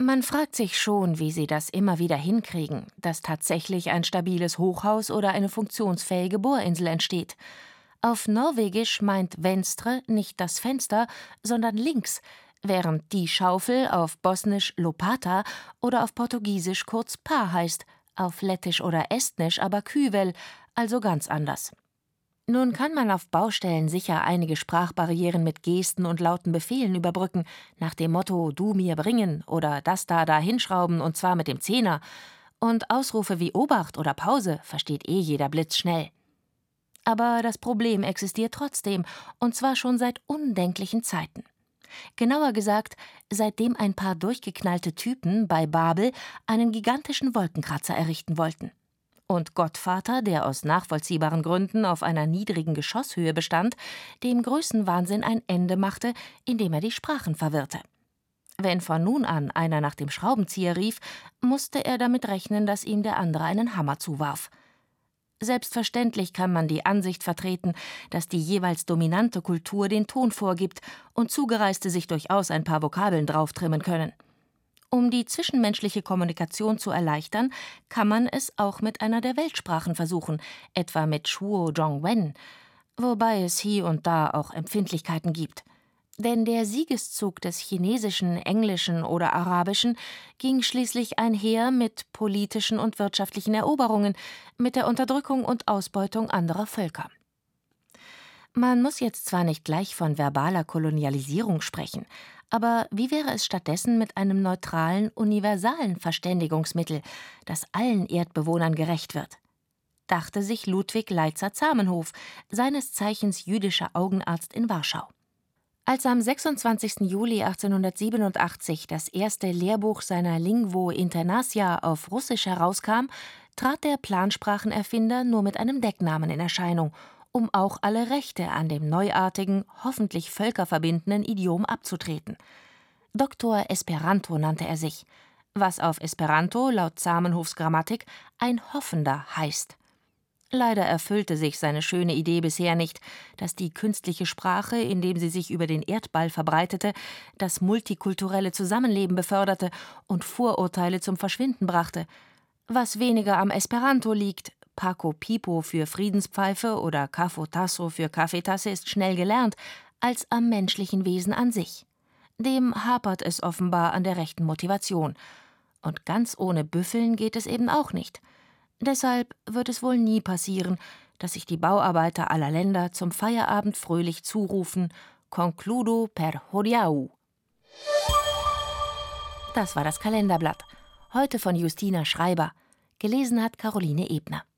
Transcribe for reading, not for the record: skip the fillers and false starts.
Man fragt sich schon, wie sie das immer wieder hinkriegen, dass tatsächlich ein stabiles Hochhaus oder eine funktionsfähige Bohrinsel entsteht. Auf Norwegisch meint Venstre nicht das Fenster, sondern links, während die Schaufel auf Bosnisch Lopata oder auf Portugiesisch kurz Pa heißt, auf Lettisch oder Estnisch aber Küvel, also ganz anders. Nun kann man auf Baustellen sicher einige Sprachbarrieren mit Gesten und lauten Befehlen überbrücken, nach dem Motto „Du mir bringen“ oder „Das da hinschrauben und zwar mit dem Zehner“. Und Ausrufe wie Obacht oder Pause versteht jeder blitzschnell. Aber das Problem existiert trotzdem, und zwar schon seit undenklichen Zeiten. Genauer gesagt, seitdem ein paar durchgeknallte Typen bei Babel einen gigantischen Wolkenkratzer errichten wollten. Und Gottvater, der aus nachvollziehbaren Gründen auf einer niedrigen Geschosshöhe bestand, dem Größenwahnsinn ein Ende machte, indem er die Sprachen verwirrte. Wenn von nun an einer nach dem Schraubenzieher rief, musste er damit rechnen, dass ihm der andere einen Hammer zuwarf. Selbstverständlich kann man die Ansicht vertreten, dass die jeweils dominante Kultur den Ton vorgibt und Zugereiste sich durchaus ein paar Vokabeln drauftrimmen können. Um die zwischenmenschliche Kommunikation zu erleichtern, kann man es auch mit einer der Weltsprachen versuchen, etwa mit Shuo Zhongwen, wobei es hier und da auch Empfindlichkeiten gibt. Denn der Siegeszug des Chinesischen, Englischen oder Arabischen ging schließlich einher mit politischen und wirtschaftlichen Eroberungen, mit der Unterdrückung und Ausbeutung anderer Völker. Man muss jetzt zwar nicht gleich von verbaler Kolonialisierung sprechen, aber wie wäre es stattdessen mit einem neutralen, universalen Verständigungsmittel, das allen Erdbewohnern gerecht wird? Dachte sich Ludwig Leitzer-Zamenhof, seines Zeichens jüdischer Augenarzt in Warschau. Als am 26. Juli 1887 das erste Lehrbuch seiner Lingvo Internacia auf Russisch herauskam, trat der Plansprachenerfinder nur mit einem Decknamen in Erscheinung, um auch alle Rechte an dem neuartigen, hoffentlich völkerverbindenden Idiom abzutreten. Doktor Esperanto nannte er sich, was auf Esperanto laut Zamenhofs Grammatik ein Hoffender heißt. Leider erfüllte sich seine schöne Idee bisher nicht, dass die künstliche Sprache, indem sie sich über den Erdball verbreitete, das multikulturelle Zusammenleben beförderte und Vorurteile zum Verschwinden brachte. Was weniger am Esperanto liegt, Paco Pipo für Friedenspfeife oder Kafo Tasso für Kaffeetasse ist schnell gelernt, als am menschlichen Wesen an sich. Dem hapert es offenbar an der rechten Motivation. Und ganz ohne Büffeln geht es eben auch nicht. Deshalb wird es wohl nie passieren, dass sich die Bauarbeiter aller Länder zum Feierabend fröhlich zurufen: Concludo per hodiau. Das war das Kalenderblatt. Heute von Justina Schreiber. Gelesen hat Caroline Ebner.